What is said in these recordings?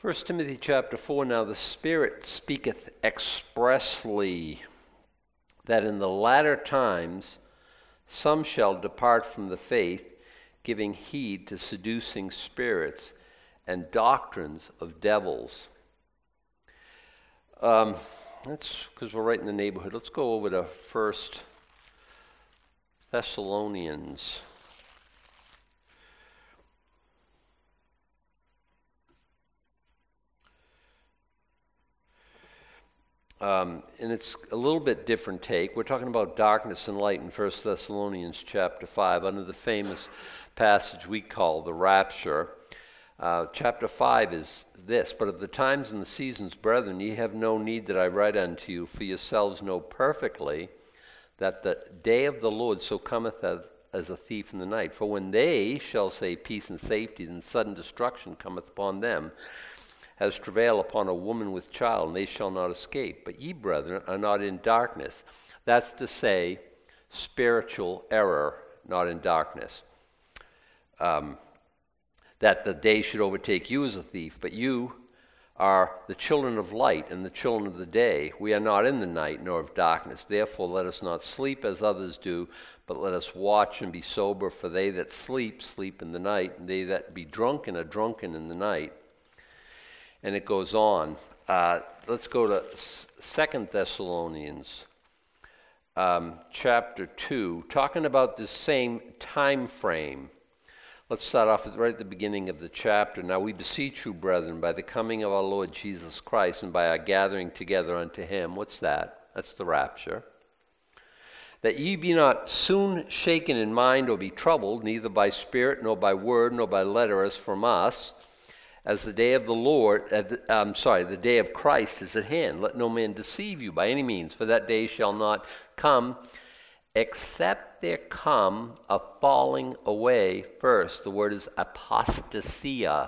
1 Timothy chapter 4, now the Spirit speaketh expressly that in the latter times some shall depart from the faith, giving heed to seducing spirits and doctrines of devils. That's because we're right in the neighborhood. Let's go over to 1 Thessalonians. And it's a little bit different take. We're talking about darkness and light in 1 Thessalonians chapter 5 under the famous passage we call the rapture. Chapter 5 is this, but of the times and the seasons, brethren, ye have no need that I write unto you, for yourselves know perfectly that the day of the Lord so cometh as a thief in the night. For when they shall say peace and safety, then sudden destruction cometh upon them, as travail upon a woman with child, and they shall not escape. But ye, brethren, are not in darkness. That's to say, spiritual error, not in darkness. That the day should overtake you as a thief, but you are the children of light and the children of the day. We are not in the night nor of darkness. Therefore let us not sleep as others do, but let us watch and be sober. For they that sleep, sleep in the night, and they that be drunken are drunken in the night. And it goes on. Let's go to 2 Thessalonians chapter 2, talking about this same time frame. Let's start off right at the beginning of the chapter. Now we beseech you, brethren, by the coming of our Lord Jesus Christ and by our gathering together unto him. What's that? That's the rapture. That ye be not soon shaken in mind or be troubled, neither by spirit, nor by word, nor by letter, as from us, as the day of the Lord, the day of Christ is at hand. Let no man deceive you by any means, for that day shall not come, except there come a falling away first. The word is apostasia.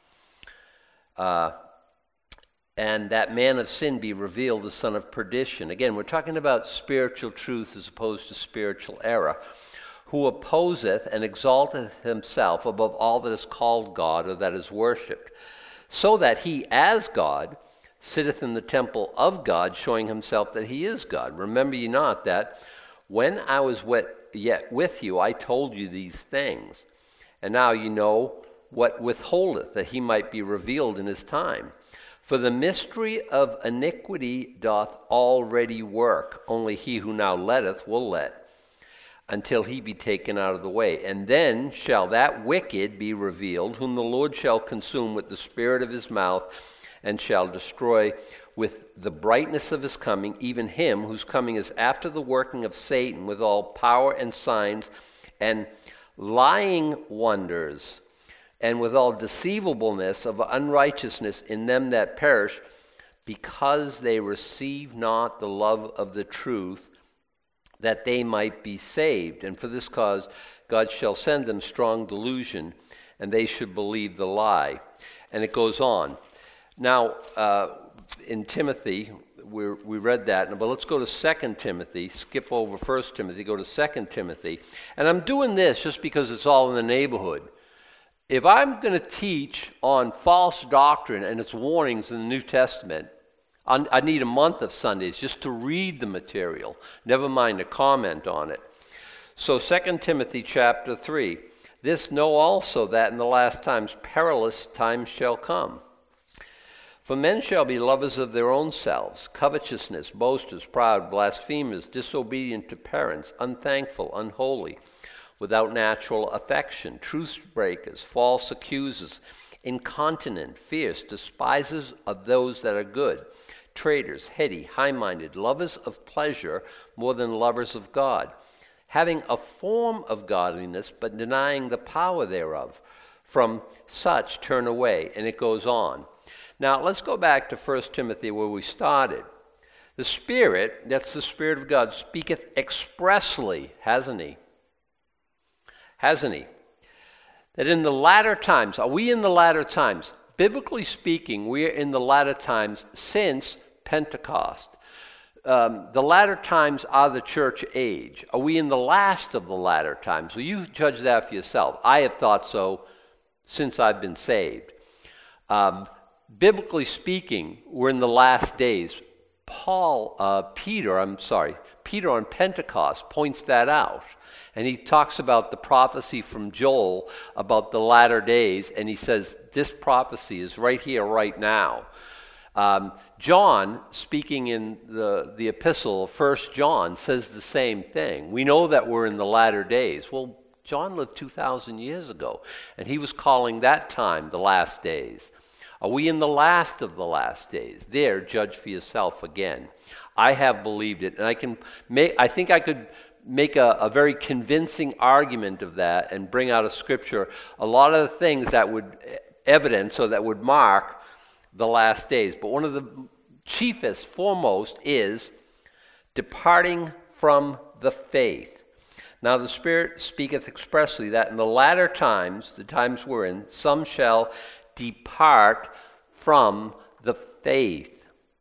And that man of sin be revealed, the son of perdition. Again, we're talking about spiritual truth as opposed to spiritual error. Who opposeth and exalteth himself above all that is called God or that is worshipped, so that he as God sitteth in the temple of God, showing himself that he is God. Remember ye not that when I was yet with you, I told you these things, and now you know what withholdeth, that he might be revealed in his time. For the mystery of iniquity doth already work, only he who now letteth will let, until he be taken out of the way. And then shall that wicked be revealed, whom the Lord shall consume with the spirit of his mouth, and shall destroy with the brightness of his coming, even him whose coming is after the working of Satan, with all power and signs and lying wonders, and with all deceivableness of unrighteousness in them that perish, because they receive not the love of the truth, that they might be saved. And for this cause God shall send them strong delusion, and they should believe the lie. And it goes on. Now, in Timothy, we read that, but let's go to 2 Timothy, skip over 1 Timothy, go to 2 Timothy. And I'm doing this just because it's all in the neighborhood. If I'm going to teach on false doctrine and its warnings in the New Testament, I need a month of Sundays just to read the material, never mind to comment on it. So 2 Timothy chapter 3, this know also that in the last times perilous times shall come. For men shall be lovers of their own selves, covetousness, boasters, proud, blasphemers, disobedient to parents, unthankful, unholy, without natural affection, truce breakers, false accusers, incontinent, fierce, despisers of those that are good, traitors, heady, high-minded, lovers of pleasure more than lovers of God, having a form of godliness, but denying the power thereof. From such turn away. And it goes on. Now, let's go back to 1 Timothy where we started. The Spirit, that's the Spirit of God, speaketh expressly, hasn't he? Hasn't he? That in the latter times, are we in the latter times? Biblically speaking, we are in the latter times since Pentecost. The latter times are the church age. Are we in the last of the latter times? Well, you judge that for yourself. I have thought so since I've been saved. biblically speaking, we're in the last days. Peter on Pentecost points that out. And he talks about the prophecy from Joel about the latter days, and he says this prophecy is right here, right now. John, speaking in the epistle of 1 John, says the same thing. We know that we're in the latter days. Well, John lived 2,000 years ago, and he was calling that time the last days. Are we in the last of the last days? There, judge for yourself again. I have believed it, and I think I could make a very convincing argument of that and bring out of Scripture a lot of the things that would evidence or that would mark the last days. But one of the chiefest, foremost, is departing from the faith. Now the Spirit speaketh expressly that in the latter times, the times we're in, some shall depart from the faith.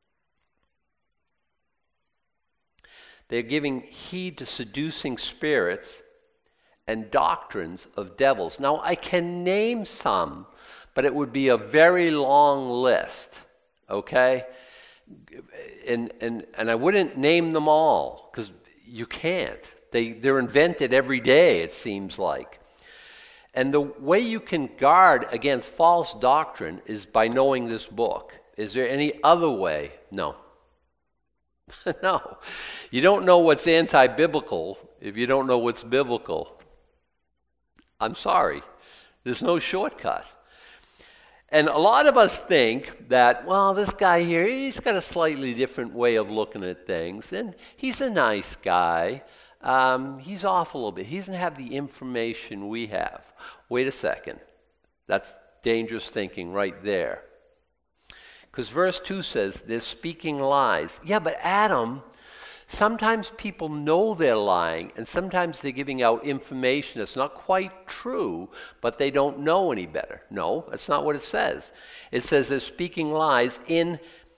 They're giving heed to seducing spirits and doctrines of devils. Now, I can name some, but it would be a very long list, okay? And I wouldn't name them all, because you can't. They're invented every day, it seems like. And the way you can guard against false doctrine is by knowing this book. Is there any other way? No. No. You don't know what's anti-biblical if you don't know what's biblical. I'm sorry. There's no shortcut. And a lot of us think that, well, this guy here, he's got a slightly different way of looking at things, and he's a nice guy. He's off a little bit. He doesn't have the information we have. Wait a second. That's dangerous thinking right there. Because verse 2 says they're speaking lies. Yeah, but Adam, sometimes people know they're lying, and sometimes they're giving out information that's not quite true, but they don't know any better. No, that's not what it says. It says they're speaking lies in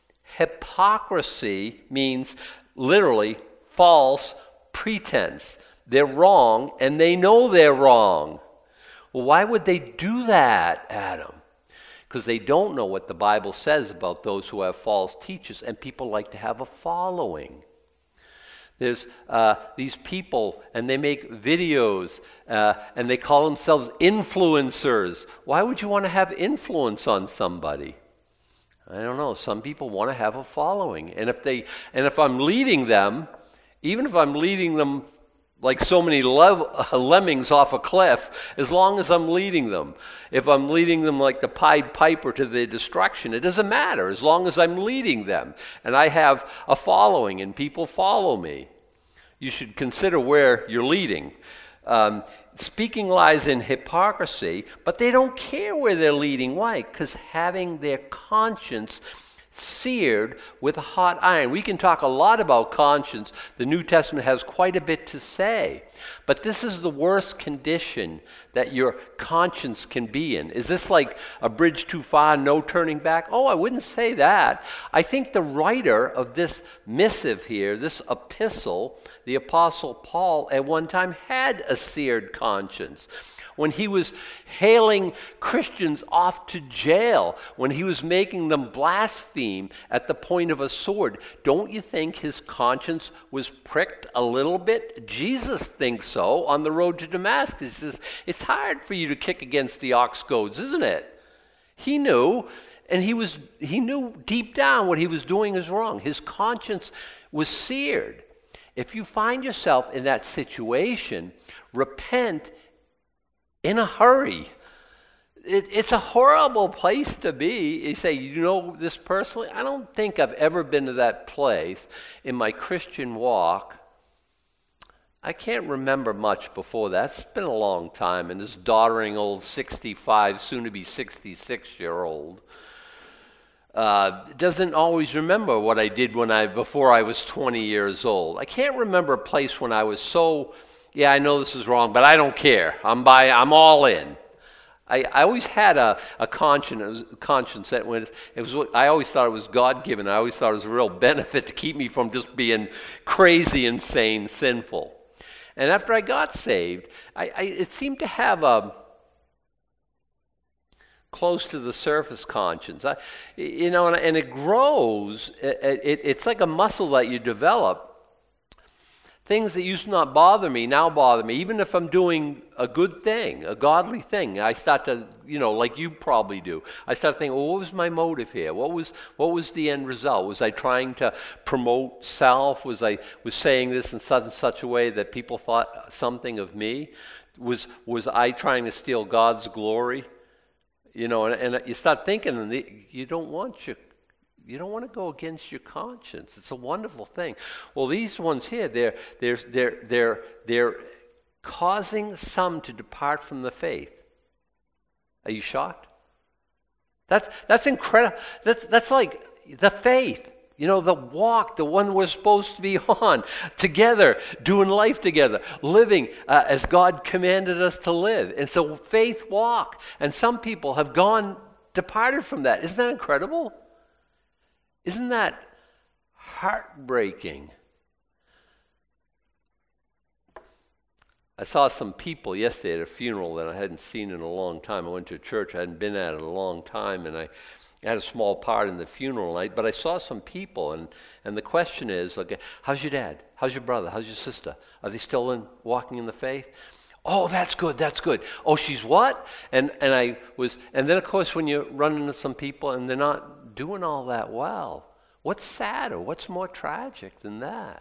hypocrisy, means literally false pretense. They're wrong, and they know they're wrong. Well, why would they do that, Adam? Because they don't know what the Bible says about those who have false teachers, and people like to have a following. There's these people, and they make videos, and they call themselves influencers. Why would you want to have influence on somebody? I don't know. Some people want to have a following, and if I'm leading them, even if I'm leading them like so many lemmings off a cliff, as long as I'm leading them. If I'm leading them like the Pied Piper to their destruction, it doesn't matter, as long as I'm leading them. And I have a following and people follow me. You should consider where you're leading. Speaking lies in hypocrisy, but they don't care where they're leading. Why? Because having their conscience seared with a hot iron. We can talk a lot about conscience. The New Testament has quite a bit to say. But this is the worst condition that your conscience can be in. Is this like a bridge too far, no turning back? Oh, I wouldn't say that. I think the writer of this missive here, this epistle, the Apostle Paul, at one time had a seared conscience. When he was hailing Christians off to jail, when he was making them blaspheme at the point of a sword, don't you think his conscience was pricked a little bit? Jesus thinks so on the road to Damascus. He says, it's hard for you to kick against the ox goads, isn't it? He knew, and he knew deep down what he was doing is wrong. His conscience was seared. If you find yourself in that situation, repent in a hurry. It's a horrible place to be. You say, you know this personally? I don't think I've ever been to that place in my Christian walk. I can't remember much before that. It's been a long time. And this doddering old 65, soon-to-be 66-year-old doesn't always remember what I did before I was 20 years old. I can't remember a place when I was so, yeah, I know this is wrong, but I don't care. I'm all in. I always had a conscience that when I always thought it was God-given. I always thought it was a real benefit to keep me from just being crazy, insane, sinful. And after I got saved, it seemed to have close to the surface conscience. And it grows. It's like a muscle that you develop. Things that used to not bother me now bother me. Even if I'm doing a good thing, a godly thing, I start to, like you probably do, I start thinking, well, what was my motive here? What was the end result? Was I trying to promote self? Was I saying this in such a way that people thought something of me? Was I trying to steal God's glory? And you start thinking, and you don't want to go against your conscience. It's a wonderful thing. Well, these ones here, they're causing some to depart from the faith. Are you shocked? That's incredible. That's like the faith. The walk, the one we're supposed to be on together, doing life together, living as God commanded us to live. And so faith walk. And some people have departed from that. Isn't that incredible? Isn't that heartbreaking? I saw some people yesterday at a funeral that I hadn't seen in a long time. I went to a church I hadn't been at in a long time, and I had a small part in the funeral night, but I saw some people, and the question is, okay, how's your dad? How's your brother? How's your sister? Are they still walking in the faith? Oh, that's good. Oh, she's what? And then of course when you run into some people and they're not doing all that well, what's sadder? What's more tragic than that?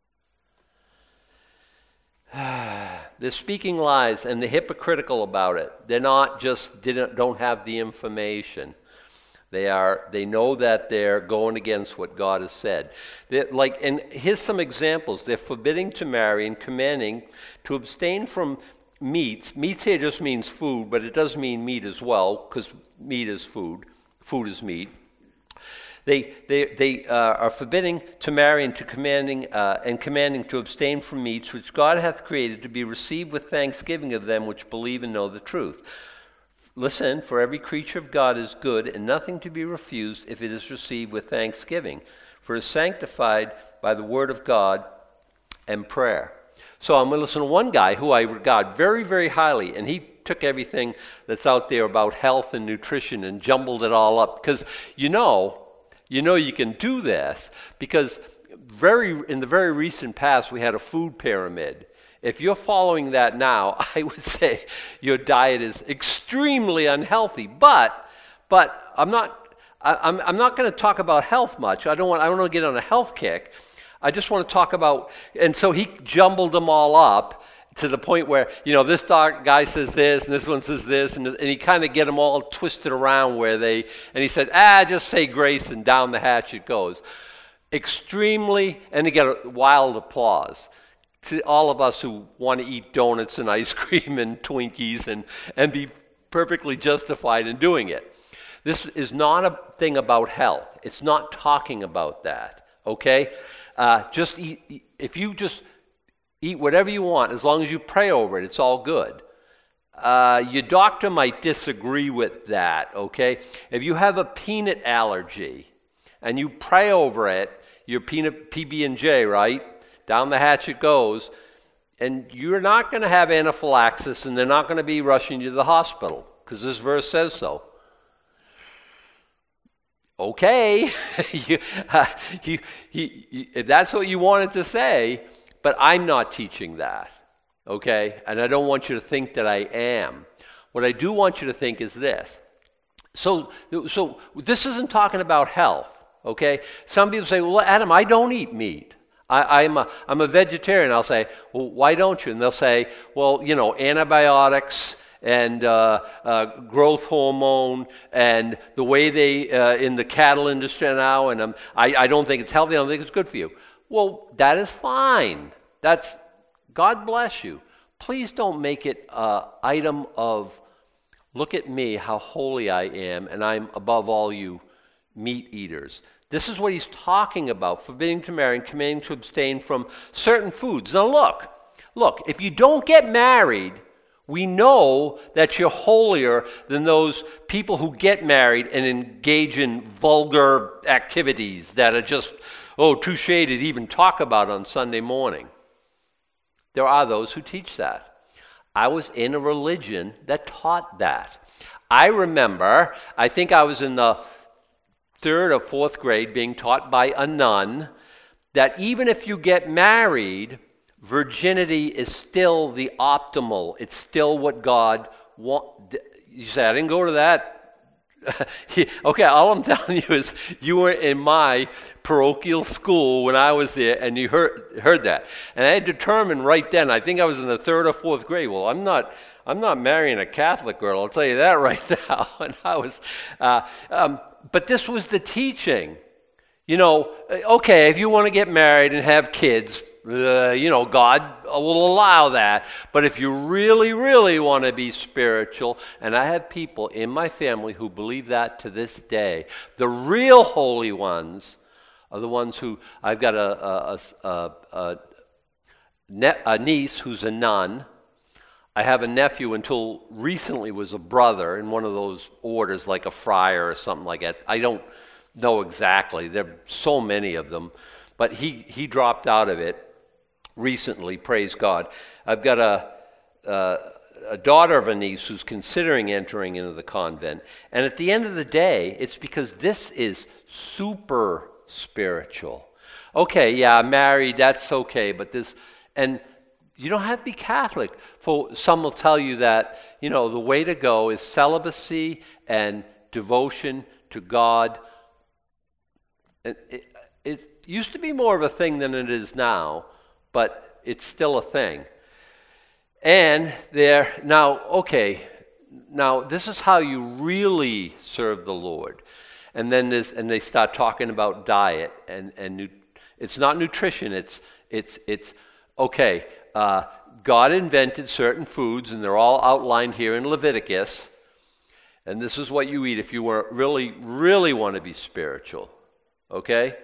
They're speaking lies and they're hypocritical about it. They're not just don't have the information. They know that they're going against what God has said. And here's some examples. They're forbidding to marry and commanding to abstain from meats. Meats here just means food, but it does mean meat as well, because meat is food. Food is meat. They are forbidding to marry and commanding to abstain from meats which God hath created to be received with thanksgiving of them which believe and know the truth. Listen, for every creature of God is good, and nothing to be refused if it is received with thanksgiving, for it is sanctified by the word of God and prayer. So I'm going to listen to one guy who I regard very, very highly, and he took everything that's out there about health and nutrition and jumbled it all up, because you know you can do this, because in the very recent past we had a food pyramid. If you're following that now, I would say your diet is extremely unhealthy. But I'm not going to talk about health much. I don't want to get on a health kick. I just want to talk about, and so he jumbled them all up to the point where, this guy says this, and this one says this, and he kind of get them all twisted around and he said, just say grace, and down the hatch it goes. Extremely, and he got a wild applause. To all of us who want to eat donuts and ice cream and Twinkies and be perfectly justified in doing it. This is not a thing about health. It's not talking about that, okay? Just eat. If you just eat whatever you want, as long as you pray over it, it's all good. Your doctor might disagree with that, okay? If you have a peanut allergy and you pray over it, your peanut PB&J, right? Down the hatch it goes, and you're not going to have anaphylaxis, and they're not going to be rushing you to the hospital, because this verse says so. Okay, if that's what you wanted to say, but I'm not teaching that, okay? And I don't want you to think that I am. What I do want you to think is this. So this isn't talking about health, okay? Some people say, well, Adam, I don't eat meat. I'm a vegetarian. I'll say, well, why don't you? And they'll say, well, antibiotics and growth hormone and the way they in the cattle industry now, and I don't think it's healthy. I don't think it's good for you. Well, that is fine. That's God bless you. Please don't make it an item of, look at me, how holy I am, and I'm above all you meat eaters. This is what he's talking about, forbidding to marry and commanding to abstain from certain foods. Now look, if you don't get married, we know that you're holier than those people who get married and engage in vulgar activities that are just, too shady to even talk about on Sunday morning. There are those who teach that. I was in a religion that taught that. I remember, I think I was in the 3rd or 4th grade being taught by a nun that even if you get married, virginity is still the optimal. It's still what God wants. You say, I didn't go to that. Okay, all I'm telling you is you were in my parochial school when I was there, and you heard that. And I had determined right then, I think I was in the 3rd or 4th grade, well, I'm not marrying a Catholic girl, I'll tell you that right now. And I was, but this was the teaching. Okay, if you want to get married and have kids, God will allow that. But if you really, really want to be spiritual, and I have people in my family who believe that to this day, the real holy ones are the ones who, I've got a niece who's a nun. I have a nephew until recently was a brother in one of those orders, like a friar or something like that. I don't know exactly. There are so many of them. But he dropped out of it recently, praise God. I've got a daughter of a niece who's considering entering into the convent. And at the end of the day, it's because this is super spiritual. Okay, yeah, married, that's okay, but this, and you don't have to be Catholic. For some will tell you that, the way to go is celibacy and devotion to God. It used to be more of a thing than it is now, but it's still a thing. And now this is how you really serve the Lord. And then they start talking about diet and it's not nutrition. It's okay. God invented certain foods, and they're all outlined here in Leviticus. And this is what you eat if you really, really want to be spiritual. Okay?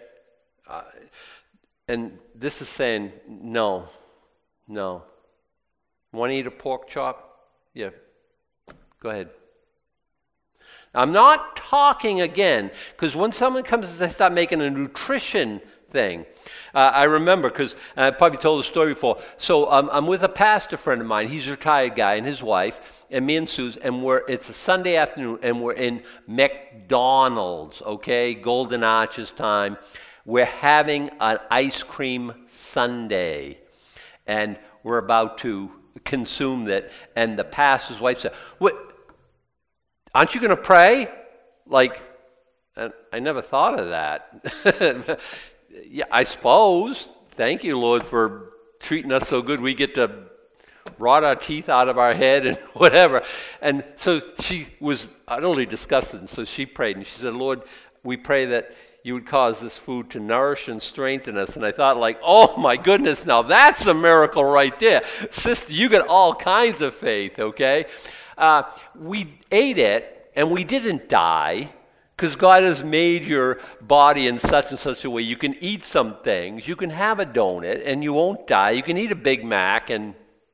And this is saying, no. Want to eat a pork chop? Yeah, go ahead. I'm not talking again, because when someone comes and they start making a nutrition thing, I remember, because I probably told the story before. So I'm with a pastor friend of mine. He's a retired guy, and his wife, and me and Suze, and it's a Sunday afternoon, and we're in McDonald's, okay, Golden Arches time. We're having an ice cream sundae, and we're about to consume that. And the pastor's wife said, "What? Aren't you going to pray?" And I never thought of that. Yeah, I suppose. Thank you, Lord, for treating us so good. We get to rot our teeth out of our head and whatever. And so she was utterly disgusted, and so she prayed, and she said, "Lord, we pray that you would cause this food to nourish and strengthen us." And I thought, oh my goodness, now that's a miracle right there. Sister, you got all kinds of faith, okay? We ate it, and we didn't die, because God has made your body in such and such a way. You can eat some things. You can have a donut, and you won't die. You can eat a Big Mac, and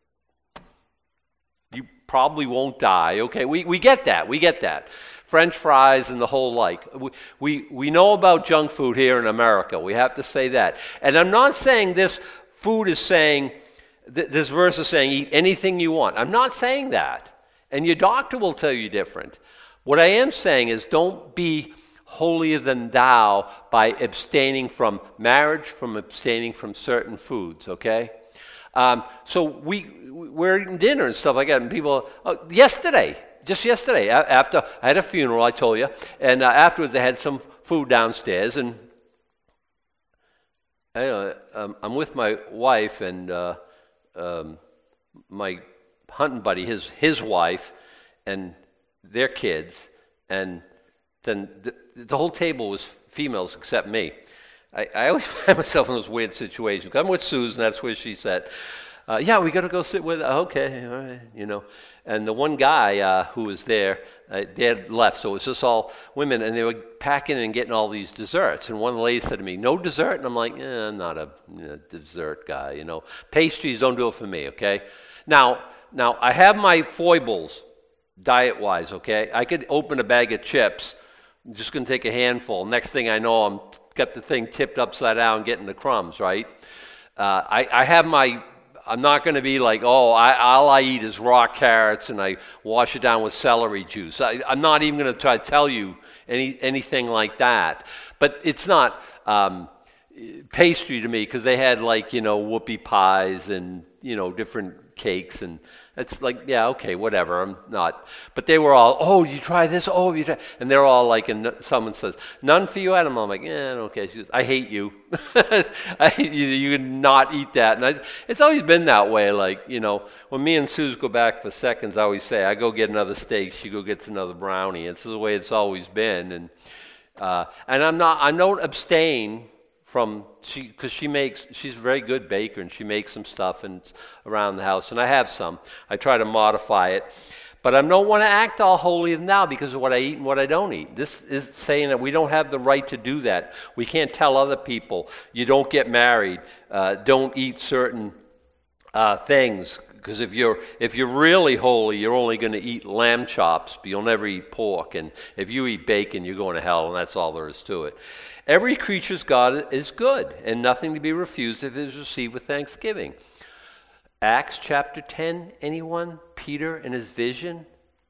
you probably won't die. Okay, we get that. We get that. French fries and the whole like. We know about junk food here in America. We have to say that. And I'm not saying this food is saying, this verse is saying, eat anything you want. I'm not saying that. And your doctor will tell you different. What I am saying is, don't be holier than thou by abstaining from marriage, from abstaining from certain foods, okay? So we're eating dinner and stuff like that, and people, just yesterday, after I had a funeral, I told you, and afterwards I had some food downstairs, and I'm with my wife and my hunting buddy, his wife, and their kids, and then the whole table was females except me. I always find myself in those weird situations. I'm with Susan, that's where she said, yeah, we got to go sit with her. Okay, all right, And the one guy who was there, they had left, so it was just all women, and they were packing and getting all these desserts. And one of the ladies said to me, "No dessert?" And I'm like, I'm not a dessert guy, Pastries don't do it for me, okay? Now I have my foibles, diet-wise, okay? I could open a bag of chips. I'm just going to take a handful. Next thing I know, I'm got the thing tipped upside down, getting the crumbs, right? I have my I'm not going to be like, oh, all I eat is raw carrots and I wash it down with celery juice. I'm not even going to try to tell you anything like that. But it's not pastry to me, because they had like, whoopie pies and, different cakes, and it's like, yeah, okay, whatever, I'm not. But they were all, oh, you try this? Oh, you try, and they're all like, and someone says, none for you, Adam? I'm like, yeah, okay. She goes, I hate you. I hate you. You can not eat that. And it's always been that way. Like, when me and Suze go back for seconds, I always say, I go get another steak, she go gets another brownie. It's the way it's always been. And I don't abstain from, because she's a very good baker, and she makes some stuff and around the house, and I have some. I try to modify it, but I don't want to act all holier than thou because of what I eat and what I don't eat. This is saying that we don't have the right to do that. We can't tell other people, you don't get married, don't eat certain things, because if you're really holy, you're only going to eat lamb chops, but you'll never eat pork, and if you eat bacon, you're going to hell, and that's all there is to it. Every creature's God is good, and nothing to be refused if it is received with thanksgiving. Acts chapter 10, anyone? Peter and his vision.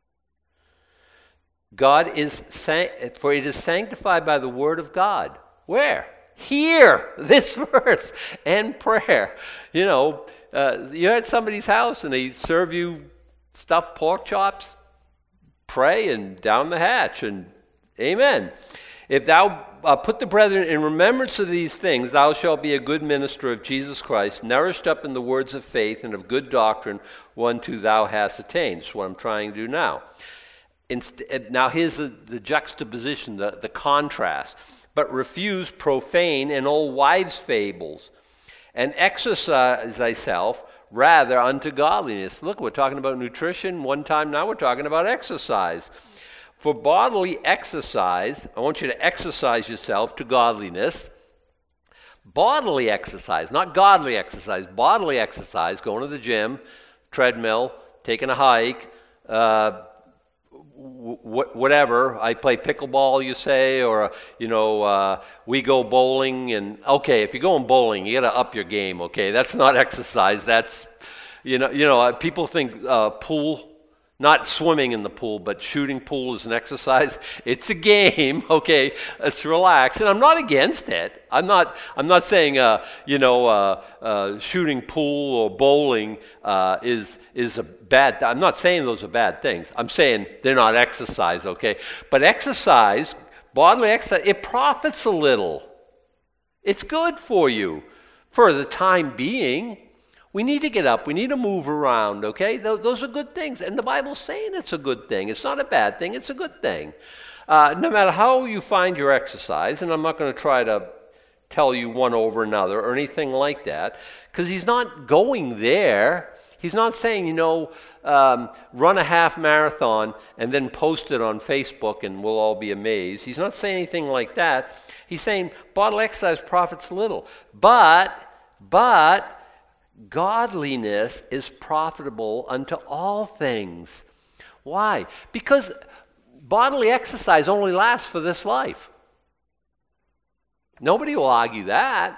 For it is sanctified by the word of God. Where? Here, this verse, and prayer. You're at somebody's house and they serve you stuffed pork chops. Pray and down the hatch, and amen. If thou put the brethren in remembrance of these things, thou shalt be a good minister of Jesus Christ, nourished up in the words of faith and of good doctrine, whereunto thou hast attained. That's what I'm trying to do now. Now here's the juxtaposition, the contrast. But refuse profane and old wives' fables, and exercise thyself rather unto godliness. Look, we're talking about nutrition one time, now we're talking about exercise. For bodily exercise, I want you to exercise yourself to godliness. Bodily exercise, not godly exercise. Bodily exercise, going to the gym, treadmill, taking a hike, whatever. I play pickleball, you say, or, we go bowling. And, okay, if you're going bowling, you got to up your game, okay? That's not exercise. That's, people think pool. Not swimming in the pool, but shooting pool is an exercise. It's a game, okay? Let's relax. And I'm not against it. I'm not saying, shooting pool or bowling is a bad. I'm not saying those are bad things. I'm saying they're not exercise, okay? But exercise, bodily exercise, it profits a little. It's good for you for the time being. We need to get up. We need to move around, okay? Those are good things. And the Bible's saying it's a good thing. It's not a bad thing. It's a good thing. No matter how you find your exercise, and I'm not going to try to tell you one over another or anything like that, because he's not going there. He's not saying, run a half marathon and then post it on Facebook and we'll all be amazed. He's not saying anything like that. He's saying bodily exercise profits little. But godliness is profitable unto all things. Why? Because bodily exercise only lasts for this life. Nobody will argue that.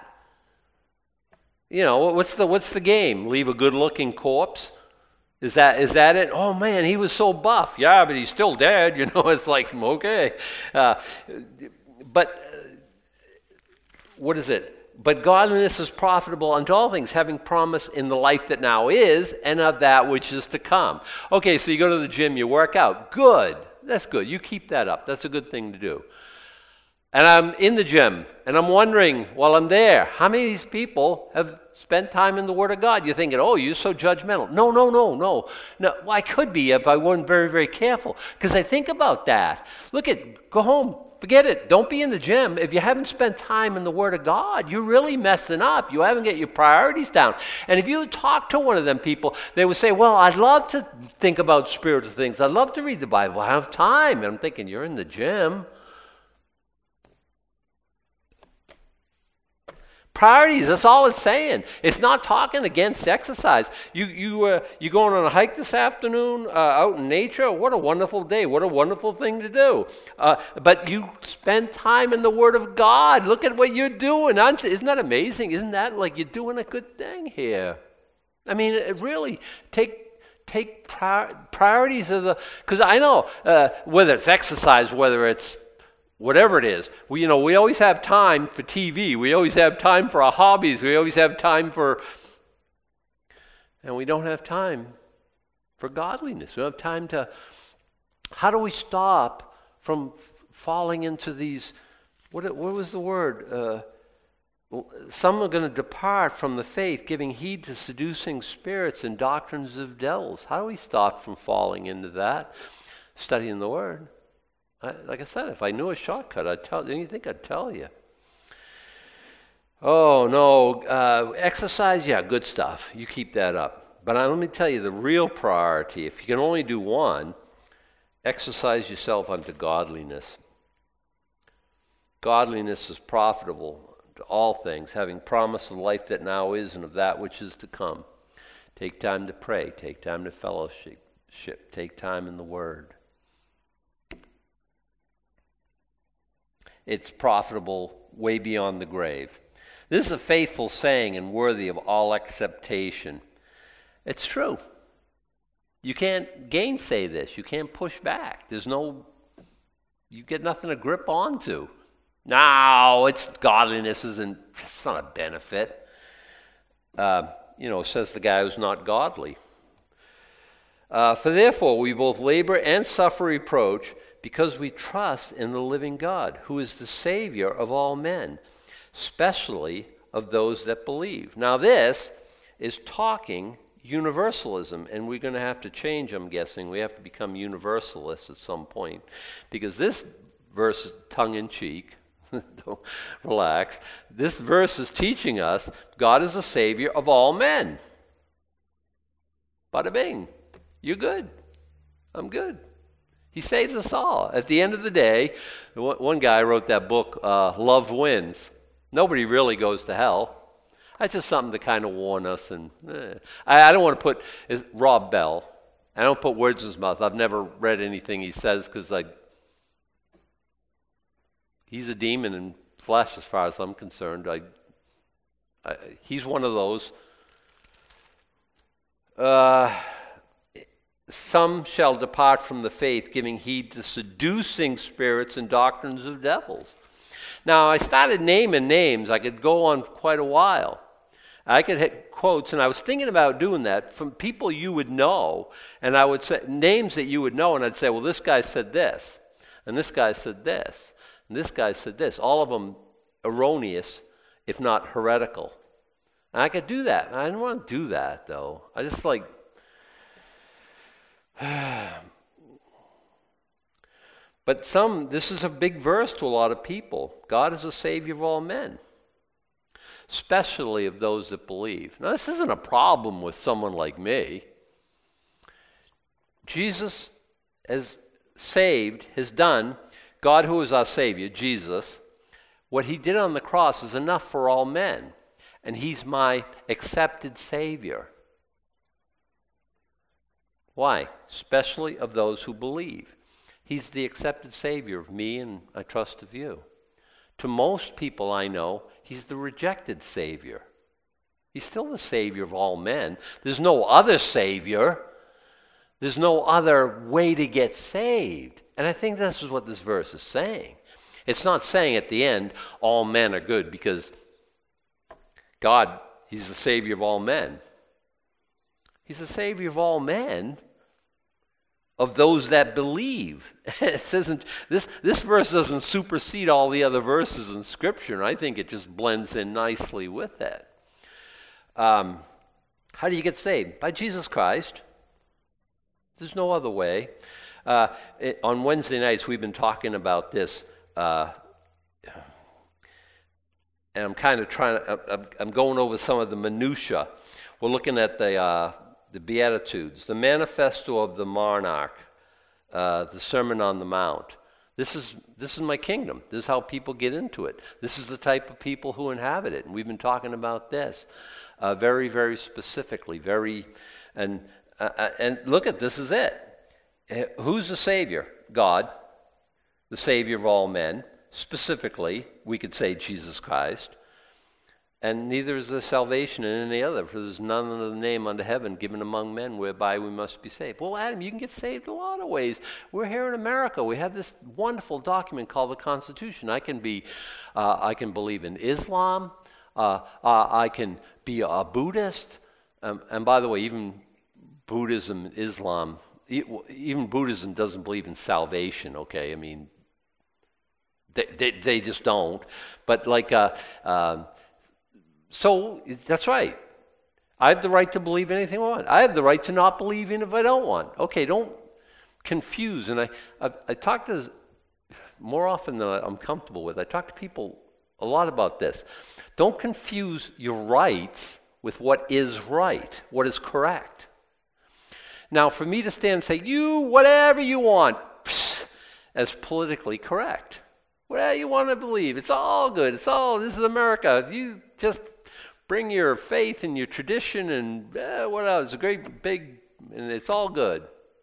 What's the game? Leave a good-looking corpse? Is that it? Oh man, he was so buff. Yeah, but he's still dead. It's like, okay. But what is it? But godliness is profitable unto all things, having promise in the life that now is, and of that which is to come. Okay, so you go to the gym, you work out. Good. That's good. You keep that up. That's a good thing to do. And I'm in the gym, and I'm wondering, while I'm there, how many of these people have spent time in the Word of God? You're thinking, oh, you're so judgmental. No. Well, I could be if I weren't very, very careful, because I think about that. Go home. Forget it. Don't be in the gym. If you haven't spent time in the Word of God, you're really messing up. You haven't got your priorities down. And if you talk to one of them people, they would say, well, I'd love to think about spiritual things. I'd love to read the Bible. I have time. And I'm thinking, you're in the gym. Priorities, that's all it's saying. It's not talking against exercise. You going on a hike this afternoon out in nature? What a wonderful day. What a wonderful thing to do. But you spend time in the Word of God. Look at what you're doing. Isn't that amazing? Isn't that like you're doing a good thing here? I mean, it really, take priorities of the, because I know whether it's exercise, whether it's whatever it is, we always have time for TV. We always have time for our hobbies. We always have time and we don't have time for godliness. We don't have time to, how do we stop from falling into these, what was the word? Some are going to depart from the faith, giving heed to seducing spirits and doctrines of devils. How do we stop from falling into that? Studying the Word. Like I said, if I knew a shortcut, you think I'd tell you? Oh, no. Exercise, yeah, good stuff. You keep that up. But let me tell you, the real priority, if you can only do one, exercise yourself unto godliness. Godliness is profitable to all things, having promised of life that now is and of that which is to come. Take time to pray. Take time to fellowship. Take time in the Word. It's profitable way beyond the grave. This is a faithful saying and worthy of all acceptation. It's true. You can't gainsay this. You can't push back. You get nothing to grip onto. No, godliness it's not a benefit. Says the guy who's not godly. For therefore we both labor and suffer reproach, because we trust in the living God, who is the Savior of all men, especially of those that believe. Now this is talking universalism, and we're going to have to change, I'm guessing. We have to become universalists at some point, because this verse is tongue-in-cheek. Don't relax. This verse is teaching us God is the Savior of all men. Bada bing. You're good. I'm good. He saves us all. At the end of the day, one guy wrote that book, Love Wins. Nobody really goes to hell. That's just something to kind of warn us. And I don't want to put Rob Bell. I don't put words in his mouth. I've never read anything he says because he's a demon in flesh as far as I'm concerned. He's one of those. Some shall depart from the faith, giving heed to seducing spirits and doctrines of devils. Now, I started naming names. I could go on quite a while. I could hit quotes, and I was thinking about doing that from people you would know, and I would say names that you would know, and I'd say, well, this guy said this, and this guy said this, and this guy said this. All of them erroneous, if not heretical. And I could do that. I didn't want to do that, though. I just But this is a big verse to a lot of people. God is the Savior of all men, especially of those that believe. Now, this isn't a problem with someone like me. Jesus has done, God who is our Savior, Jesus, what he did on the cross is enough for all men, and he's my accepted Savior. Why? Especially of those who believe. He's the accepted Savior of me, and I trust of you. To most people I know, he's the rejected Savior. He's still the Savior of all men. There's no other Savior. There's no other way to get saved. And I think this is what this verse is saying. It's not saying at the end, all men are good, because God, he's the Savior of all men. He's the Savior of all men, of those that believe. This verse doesn't supersede all the other verses in Scripture, and I think it just blends in nicely with that. How do you get saved? By Jesus Christ. There's no other way. On Wednesday nights, we've been talking about this, and I'm kind of I'm going over some of the minutia. We're looking at the Beatitudes, the Manifesto of the Monarch, the Sermon on the Mount. This is my kingdom. This is how people get into it. This is the type of people who inhabit it. And we've been talking about this very, very specifically. And look at this is it. Who's the Savior? God, the Savior of all men. Specifically, we could say Jesus Christ. And neither is there salvation in any other, for there's none other name under heaven given among men whereby we must be saved. Well, Adam, you can get saved a lot of ways. We're here in America. We have this wonderful document called the Constitution. I can believe in Islam. I can be a Buddhist. And by the way, even Buddhism, Islam, even Buddhism doesn't believe in salvation. Okay, I mean, they just don't. But so that's right. I have the right to believe anything I want. I have the right to not believe in if I don't want. Okay, don't confuse. And I talk to, more often than I'm comfortable with, I talk to people a lot about this. Don't confuse your rights with what is right, what is correct. Now, for me to stand and say, you, whatever you want, as politically correct. Whatever you want to believe, it's all good. This is America. You just bring your faith and your tradition and what else? It's a great big, and it's all good.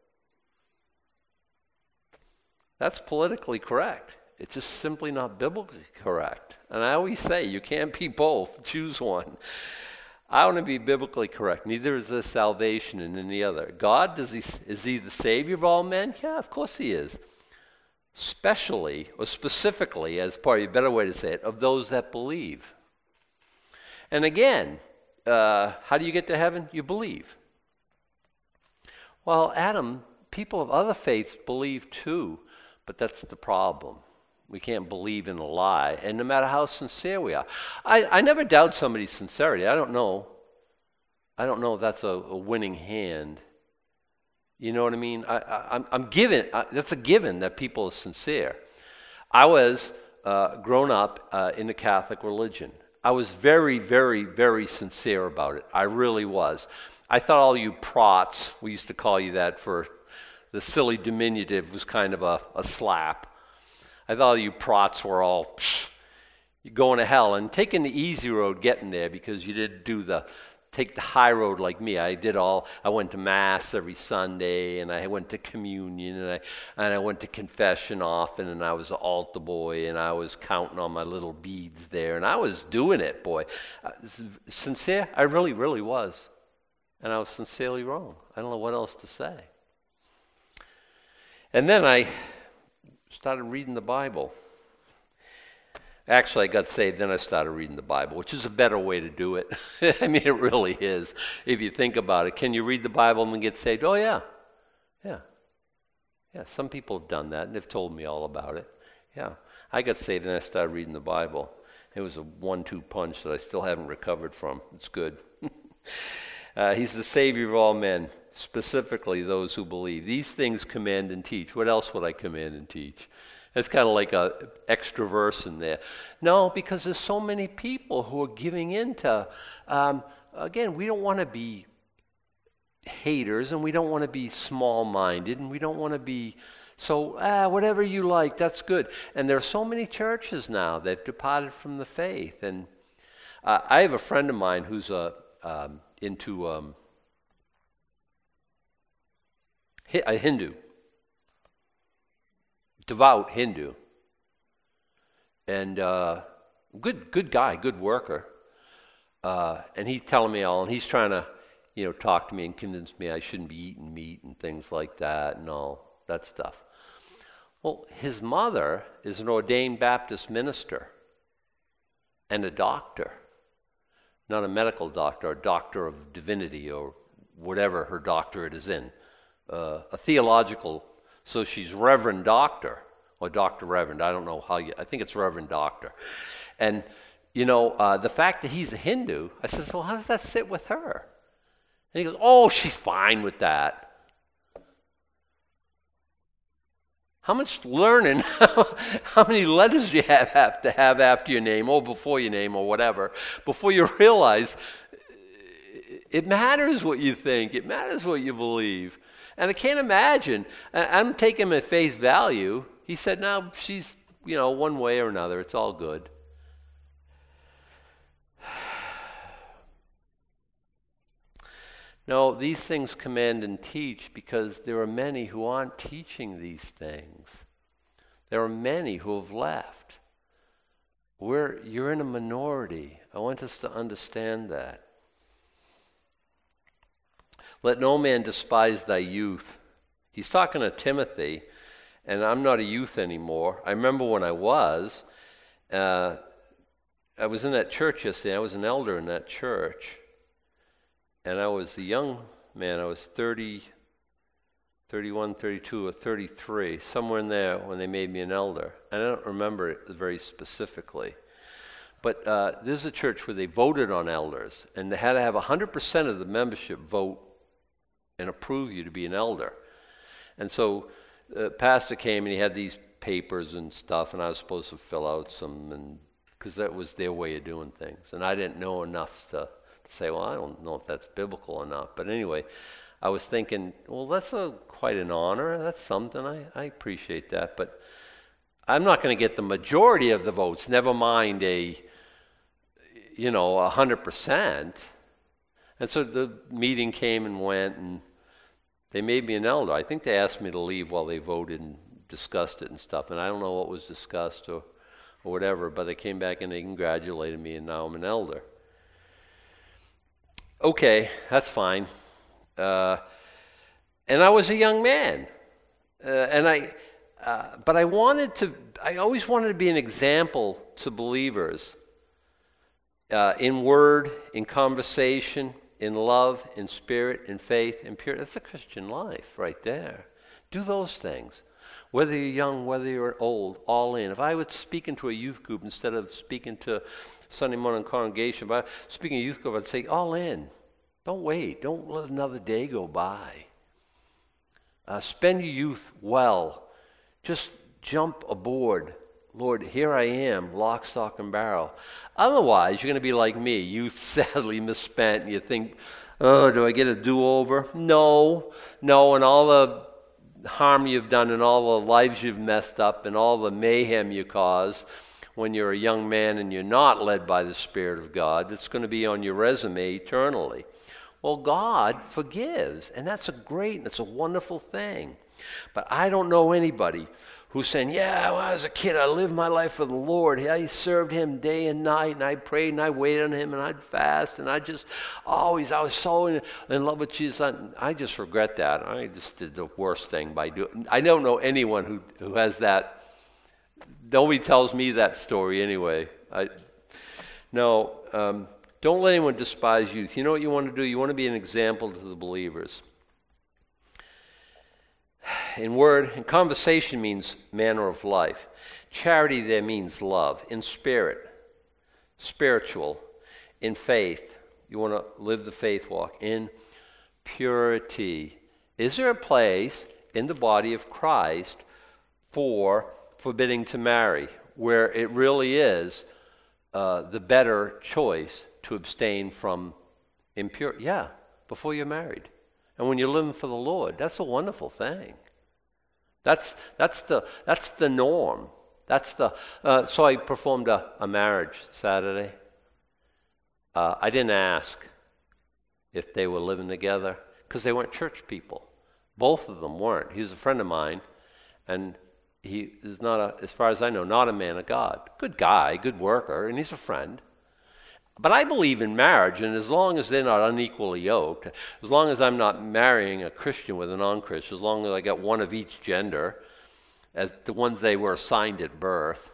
That's politically correct. It's just simply not biblically correct. And I always say, you can't be both. Choose one. I want to be biblically correct. Neither is there salvation in any other. God, is he the Savior of all men? Yeah, of course he is. Especially, or specifically, as probably a better way to say it, of those that believe. And again, how do you get to heaven? You believe. Well, Adam, people of other faiths believe too, but that's the problem. We can't believe in a lie, and no matter how sincere we are. I never doubt somebody's sincerity. I don't know if that's a winning hand. You know what I mean? I'm given. That's a given that people are sincere. I was grown up in the Catholic religion. I was very, very, very sincere about it. I really was. I thought all you prots, we used to call you that for the silly diminutive, was kind of a slap. I thought all you prots were all, you're going to hell, and taking the easy road getting there because you didn't take the high road like me. I went to Mass every Sunday, and I went to communion, and I went to confession often, and I was an altar boy, and I was counting on my little beads there, and I was doing it, boy. Sincere? I really, really was. And I was sincerely wrong. I don't know what else to say. And then I started reading the Bible. Actually, I got saved, then I started reading the Bible, which is a better way to do it. I mean, it really is. If you think about it, can you read the Bible and then get saved? Oh, yeah. Yeah. Some people have done that, and they've told me all about it. Yeah. I got saved, and I started reading the Bible. It was a 1-2 punch that I still haven't recovered from. It's good. He's the Savior of all men, specifically those who believe. These things command and teach. What else would I command and teach? It's kind of like an extra verse in there. No, because there's so many people who are giving in to, again, we don't want to be haters, and we don't want to be small-minded, and we don't want to be so, whatever you like, that's good. And there are so many churches now that have departed from the faith. And I have a friend of mine who's into a Hindu. Devout Hindu, and good guy, good worker, and he's telling me all, and he's trying to, talk to me and convince me I shouldn't be eating meat and things like that and all that stuff. Well, his mother is an ordained Baptist minister and a doctor, not a medical doctor, a doctor of divinity or whatever her doctorate is in, a theological. So she's Reverend Doctor, or Dr. Reverend, I don't know I think it's Reverend Doctor. And, the fact that he's a Hindu, I said, so how does that sit with her? And he goes, oh, she's fine with that. How much learning, how many letters do you have to have after your name, or before your name, or whatever, before you realize it matters what you think, it matters what you believe. And I can't imagine. I'm taking him at face value. He said, no, she's, one way or another. It's all good. No, these things command and teach because there are many who aren't teaching these things. There are many who have left. You're in a minority. I want us to understand that. Let no man despise thy youth. He's talking to Timothy, and I'm not a youth anymore. I remember when I was in that church yesterday. I was an elder in that church, and I was a young man. I was 30, 31, 32, or 33, somewhere in there when they made me an elder. I don't remember it very specifically. But this is a church where they voted on elders, and they had to have 100% of the membership vote and approve you to be an elder. And so the pastor came and he had these papers and stuff, and I was supposed to fill out some, because that was their way of doing things. And I didn't know enough to say, well, I don't know if that's biblical or not. But anyway, I was thinking, well, that's quite an honor. That's something. I appreciate that. But I'm not going to get the majority of the votes, never mind 100%. And so the meeting came and went, and they made me an elder. I think they asked me to leave while they voted and discussed it and stuff, and I don't know what was discussed or whatever, but they came back and they congratulated me, and now I'm an elder. Okay, that's fine. And I was a young man, but I always wanted to be an example to believers in word, in conversation, in love, in spirit, in faith, in purity. That's the Christian life right there. Do those things. Whether you're young, whether you're old, all in. If I was speaking to a youth group instead of speaking to Sunday morning congregation, if I was speaking to a youth group, I'd say, all in. Don't wait. Don't let another day go by. Spend your youth well. Just jump aboard. Lord, here I am, lock, stock, and barrel. Otherwise, you're going to be like me. Youth sadly misspent, and you think, oh, do I get a do-over? No, and all the harm you've done and all the lives you've messed up and all the mayhem you cause when you're a young man and you're not led by the Spirit of God, it's going to be on your resume eternally. Well, God forgives, and that's a wonderful thing. But I don't know anybody who's saying, yeah, when I was a kid, I lived my life for the Lord. I served Him day and night, and I prayed, and I waited on Him, and I'd fast, and I was so in love with Jesus. I just regret that. I just did the worst thing by doing. I don't know anyone who has that. Nobody tells me that story anyway. Don't let anyone despise youth. You know what you want to do? You want to be an example to the believers. In word, in conversation means manner of life. Charity there means love. In spirit, spiritual. In faith, you want to live the faith walk. In purity. Is there a place in the body of Christ for forbidding to marry, where it really is the better choice to abstain from impurity? Yeah, before you're married. And when you're living for the Lord, that's a wonderful thing. That's the norm. So I performed a marriage Saturday. I didn't ask if they were living together because they weren't church people. Both of them weren't. He was a friend of mine, and he is not, as far as I know, not a man of God. Good guy, good worker, and he's a friend. But I believe in marriage, and as long as they're not unequally yoked, as long as I'm not marrying a Christian with a non-Christian, as long as I got one of each gender, as the ones they were assigned at birth,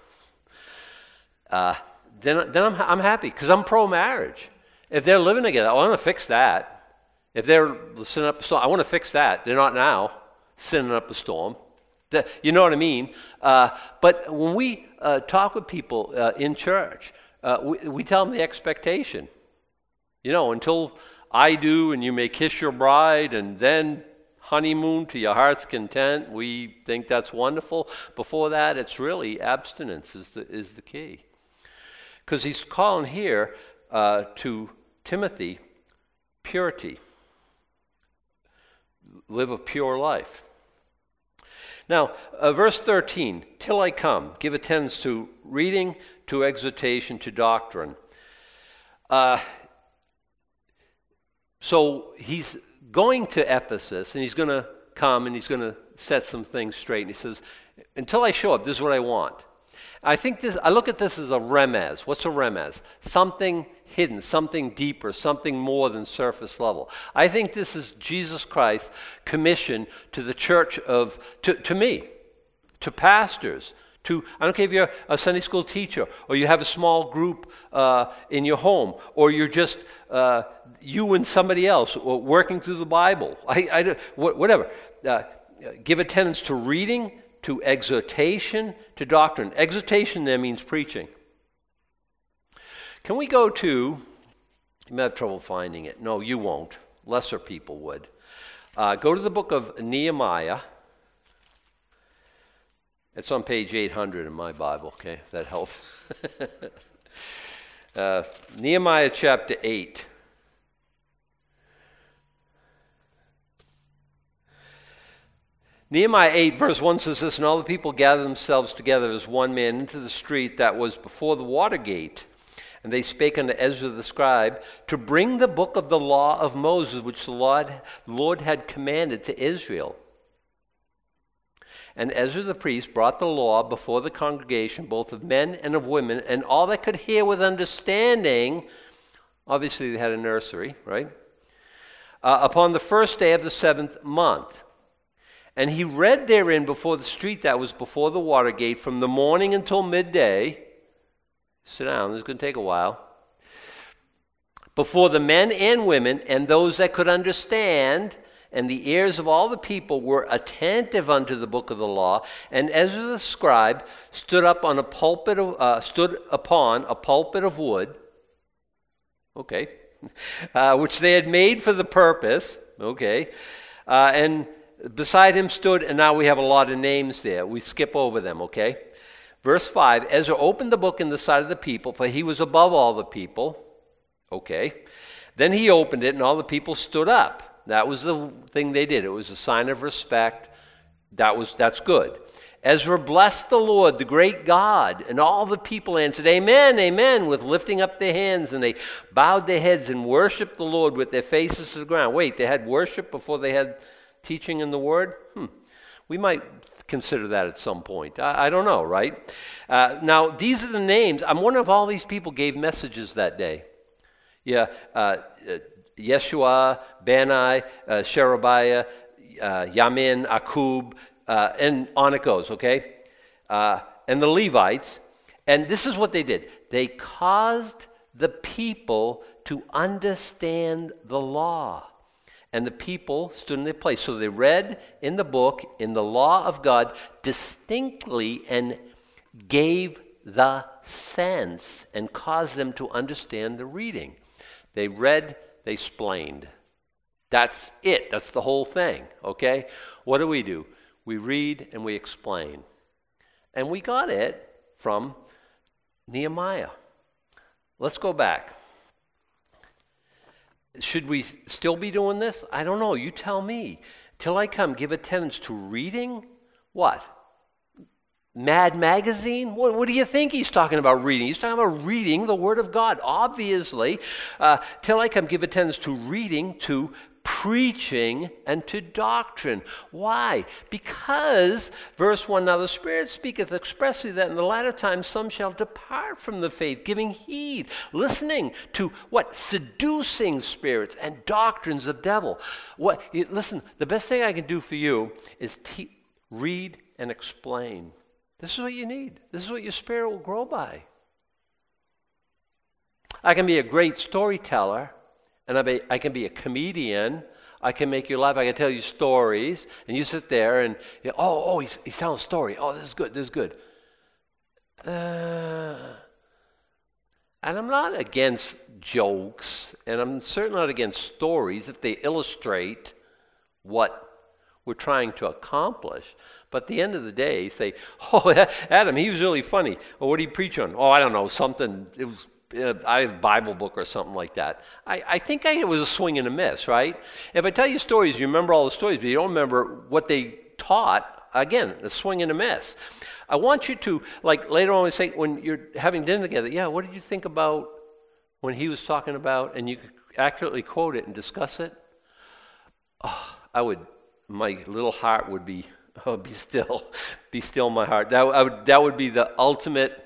then I'm happy, because I'm pro-marriage. If they're living together, I want to fix that. If they're sinning up a storm, I want to fix that. They're not now sinning up a storm. You know what I mean? But when we talk with people in church, we tell them the expectation. Until I do, and you may kiss your bride, and then honeymoon to your heart's content, we think that's wonderful. Before that, it's really abstinence is the key. Because he's calling here to Timothy purity. Live a pure life. Now, verse 13, till I come, give attendance to reading, to exhortation, to doctrine. So he's going to Ephesus, and he's going to come, and he's going to set some things straight. And he says, until I show up, this is what I want. I look at this as a remez. What's a remez? Something hidden, something deeper, something more than surface level. I think this is Jesus Christ's commission to the church to me, to pastors, I don't care if you're a Sunday school teacher, or you have a small group in your home, or you're just you and somebody else working through the Bible. Whatever. Give attendance to reading, to exhortation, to doctrine. Exhortation there means preaching. Can we go to, you may have trouble finding it. No, you won't. Lesser people would. Go to the book of Nehemiah. It's on page 800 in my Bible, okay, if that helps. Nehemiah chapter 8. Nehemiah 8 verse 1 says this, and all the people gathered themselves together as one man into the street that was before the water gate. And they spake unto Ezra the scribe to bring the book of the law of Moses, which the Lord had commanded to Israel. And Ezra the priest brought the law before the congregation, both of men and of women, and all that could hear with understanding. Obviously they had a nursery, right? Upon the first day of the 7th month. And he read therein before the street that was before the water gate from the morning until midday. Sit down, this is going to take a while. Before the men and women and those that could understand, and the ears of all the people were attentive unto the book of the law. And Ezra the scribe stood upon a pulpit of wood, okay, which they had made for the purpose, okay, and beside him stood, and now we have a lot of names there. We skip over them, okay? Verse 5, Ezra opened the book in the sight of the people, for he was above all the people. Okay. Then he opened it, and all the people stood up. That was the thing they did. It was a sign of respect. That's good. Ezra blessed the Lord, the great God, and all the people answered, Amen, amen, with lifting up their hands, and they bowed their heads and worshiped the Lord with their faces to the ground. Wait, they had worship before they had teaching in the Word? We might consider that at some point. I don't know, right? Now, these are the names. I'm wondering if all these people gave messages that day. Yeah, Yeshua, Bani, Sherebiah, Yamin, Akub, and on it goes, okay? And the Levites. And this is what they did. They caused the people to understand the law. And the people stood in their place. So they read in the book, in the law of God, distinctly and gave the sense and caused them to understand the reading. They read, they explained. That's it. That's the whole thing, okay? What do? We read and we explain. And we got it from Nehemiah. Let's go back. Should we still be doing this? I don't know. You tell me. Till I come, give attendance to reading? What? Mad Magazine? What do you think he's talking about reading? He's talking about reading the Word of God, obviously. Till I come, give attendance to reading, to preaching, and to doctrine. Why? Because, verse 1, now the Spirit speaketh expressly that in the latter times some shall depart from the faith, giving heed, listening to what? Seducing spirits and doctrines of devil. Listen, the best thing I can do for you is read and explain. This is what you need. This is what your spirit will grow by. I can be a great storyteller, and I can be a comedian. I can make you laugh. I can tell you stories, and you sit there and, he's telling a story. Oh, this is good. And I'm not against jokes, and I'm certainly not against stories if they illustrate what we're trying to accomplish. But at the end of the day, say, Adam, he was really funny. Well, what did he preach on? Oh, I don't know, something. It was I have a Bible book or something like that. I think it was a swing and a miss, right? If I tell you stories, you remember all the stories, but you don't remember what they taught. Again, a swing and a miss. I want you to, like later on, say when you're having dinner together, what did you think about when he was talking about, and you could accurately quote it and discuss it? My little heart would be Oh, be still my heart. That would be the ultimate.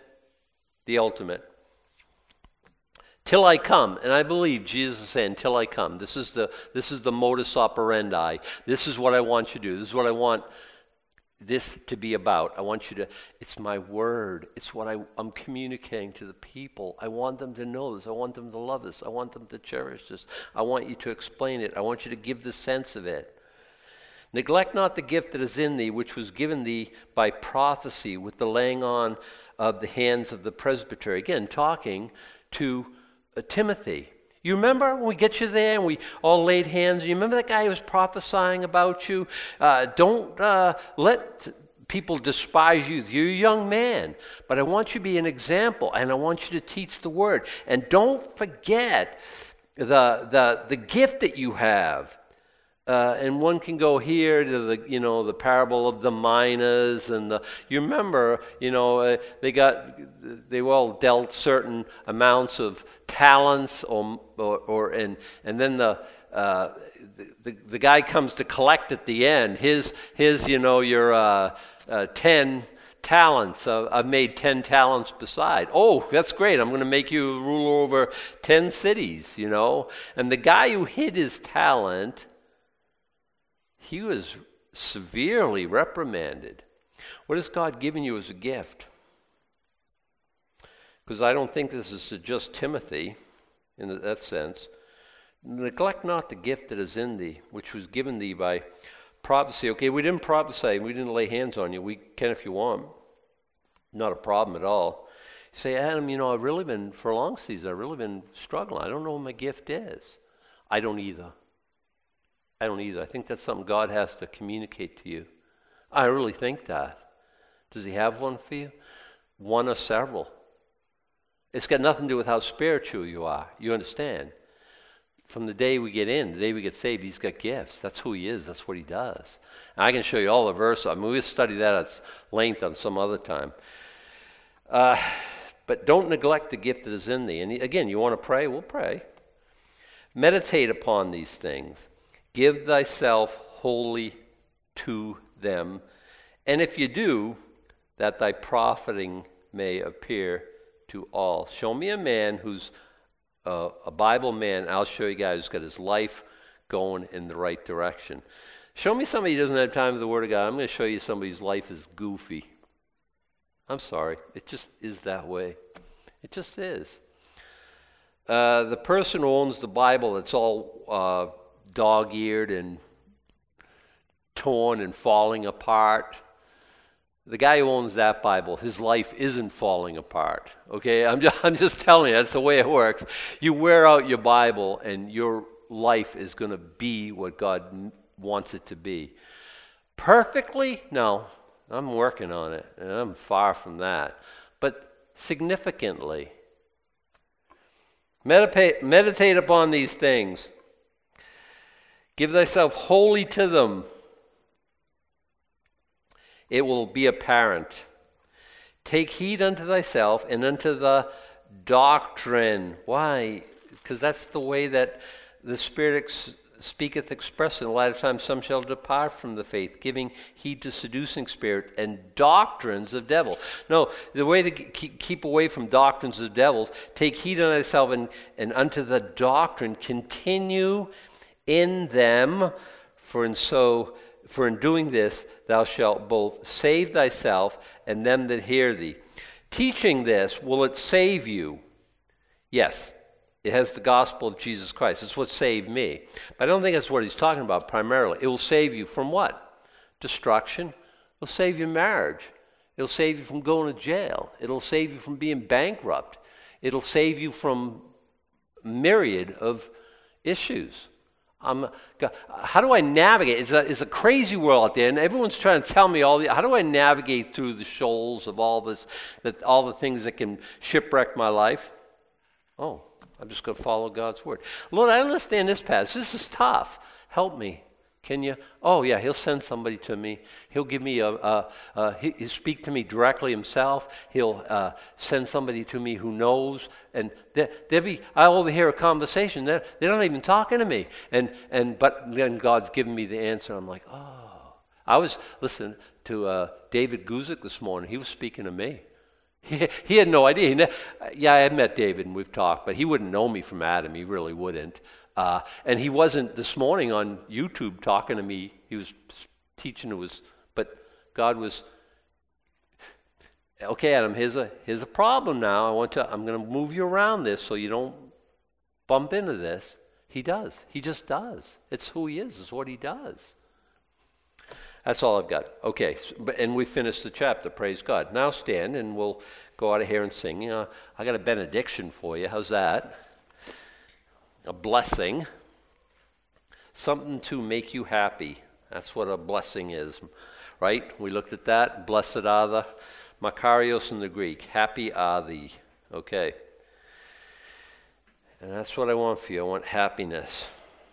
Till I come, and I believe Jesus is saying, till I come. This is the modus operandi. This is what I want you to do. This is what I want this to be about. I want you to, it's my word. It's what I'm communicating to the people. I want them to know this. I want them to love this. I want them to cherish this. I want you to explain it. I want you to give the sense of it. Neglect not the gift that is in thee, which was given thee by prophecy with the laying on of the hands of the presbytery. Again, talking to Timothy. You remember when we get you there and we all laid hands? You remember that guy who was prophesying about you? Don't let people despise you. You're a young man, but I want you to be an example, and I want you to teach the word. And don't forget the gift that you have. And one can go here to the parable of the minas, and you remember, they were all dealt certain amounts of talents, and then the guy comes to collect at the end. His your 10 talents. I've made 10 talents beside. Oh, that's great. I'm going to make you a ruler over 10 cities. And the guy who hid his talent, he was severely reprimanded. What has God given you as a gift? Because I don't think this is to just Timothy in that sense. Neglect not the gift that is in thee, which was given thee by prophecy. Okay, we didn't prophesy, we didn't lay hands on you. We can if you want. Not a problem at all. You say, Adam, I've really been, for a long season, I've really been struggling. I don't know what my gift is. I don't either. I think that's something God has to communicate to you. I really think that. Does he have one for you? One or several. It's got nothing to do with how spiritual you are. You understand? From the day we get in, the day we get saved, he's got gifts. That's who he is. That's what he does. And I can show you all the verses. We'll study that at length on some other time. But don't neglect the gift that is in thee. And again, you want to pray? We'll pray. Meditate upon these things. Give thyself wholly to them. And if you do, that thy profiting may appear to all. Show me a man who's a Bible man. I'll show you guys who's got his life going in the right direction. Show me somebody who doesn't have time for the Word of God. I'm going to show you somebody whose life is goofy. I'm sorry. It just is that way. It just is. The person who owns the Bible that's all dog-eared and torn and falling apart, the guy who owns that Bible, his life isn't falling apart. Okay, I'm just telling you, that's the way it works. You wear out your Bible, and your life is going to be what God wants it to be. Perfectly? No, I'm working on it, and I'm far from that. But significantly, meditate upon these things. Give thyself wholly to them. It will be apparent. Take heed unto thyself and unto the doctrine. Why? Because that's the way that the Spirit speaketh expressly. A lot of times some shall depart from the faith, giving heed to seducing spirit and doctrines of devils. No, the way to keep away from doctrines of devils, take heed unto thyself and unto the doctrine. Continue in them, for in doing this thou shalt both save thyself and them that hear thee. Teaching this, will it save you? Yes, it has the gospel of Jesus Christ. It's what saved me. But I don't think that's what he's talking about primarily. It will save you from what? Destruction. It'll save your marriage. It'll save you from going to jail. It'll save you from being bankrupt. It'll save you from myriad of issues. How do I navigate? It's a crazy world out there, and everyone's trying to tell me how do I navigate through the shoals of all this, all the things that can shipwreck my life? Oh, I'm just going to follow God's word. Lord, I understand this passage. This is tough. Help me. Can you? Oh, yeah, he'll send somebody to me. He'll give me he'll speak to me directly himself. He'll send somebody to me who knows. And I'll overhear a conversation. They're not even talking to me. But then God's given me the answer. I'm like, oh, I was listening to David Guzik this morning. He was speaking to me. He had no idea. I had met David and we've talked, but he wouldn't know me from Adam. He really wouldn't. And he wasn't this morning on YouTube talking to me. He was teaching. But God was, okay, Adam, here's a problem now. I'm going to move you around this so you don't bump into this. He does. He just does. It's who he is. It's what he does. That's all I've got. Okay, and we finished the chapter. Praise God. Now stand, and we'll go out of here and sing. I got a benediction for you. How's that? A blessing. Something to make you happy. That's what a blessing is, right? We looked at that. Blessed are the Makarios in the Greek. Happy are thee. Okay. And that's what I want for you. I want happiness.